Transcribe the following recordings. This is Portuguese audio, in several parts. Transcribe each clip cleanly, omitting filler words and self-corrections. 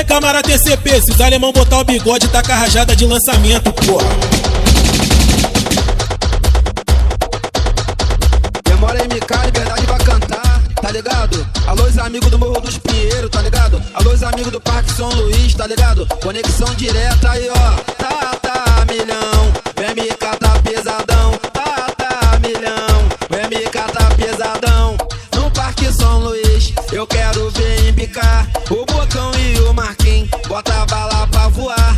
aí, camarada TCP, se os alemão botar o bigode, tá com a rajada de lançamento, porra. Demora MK, liberdade pra cantar, tá ligado? Alô, os amigos do Morro dos Pinheiros, tá ligado? Alô, os amigos do Parque São Luís, tá ligado? Conexão direta aí, ó. Tá milhão, o MK tá pesadão. Tá milhão, o MK tá pesadão. No Parque São Luís, eu quero ver embicar o Bocão e o Marquinhos, bota a bala pra voar.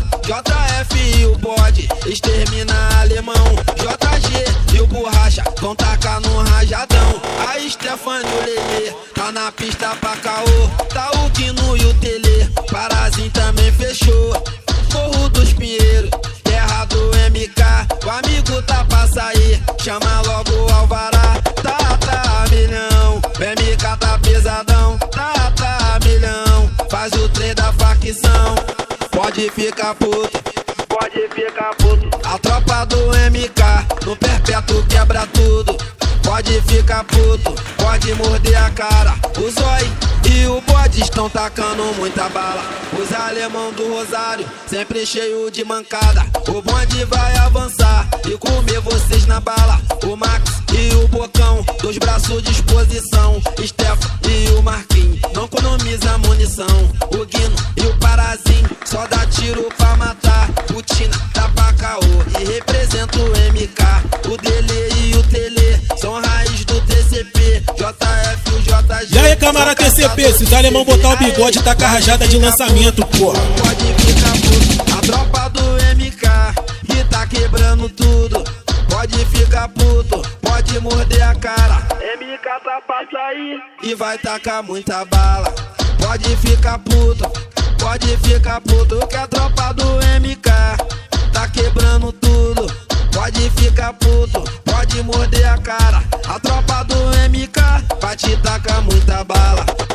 JF e o bode, extermina alemão. JG e o borracha, vão tacar no rajadão. A Stefani e o Lelê, tá na pista pra caô. Tá o Quino e o Tele, Parazinho também fechou. Morro dos Pinheiros, terra do MK, o amigo tá pra sair, chama logo o Alvará. Tá milhão, o MK tá pesadão. Tá milhão, faz o trem da facção. Pode ficar puto, pode ficar puto. A tropa do MK, no perpétuo quebra tudo. Pode ficar puto, pode morder a cara. O Zói e o bode estão tacando muita bala. Os alemão do Rosário, sempre cheio de mancada. O bonde vai avançar e comer vocês na bala. O Max e o Bocão, dois braços de exposição. Stefan e o Marquinhos, não economiza munição. O Guino e o Parazinho, só dá tiro pra matar. O Tina tá pra caô e representa o MK. O Dele e o Tele são raiz do TCP. JF e o JG. E aí, camarada TCP, se os alemão botar o bigode, tá com a rajada de lançamento, porra. Pode ficar puto, a tropa do MK, que tá quebrando tudo. Pode ficar puto, pode morder a cara. MK tá pra sair e vai tacar muita bala. Pode ficar puto, pode ficar puto, que a tropa do MK tá quebrando tudo. Pode ficar puto, pode morder a cara. A tropa do MK vai te tacar muita bala.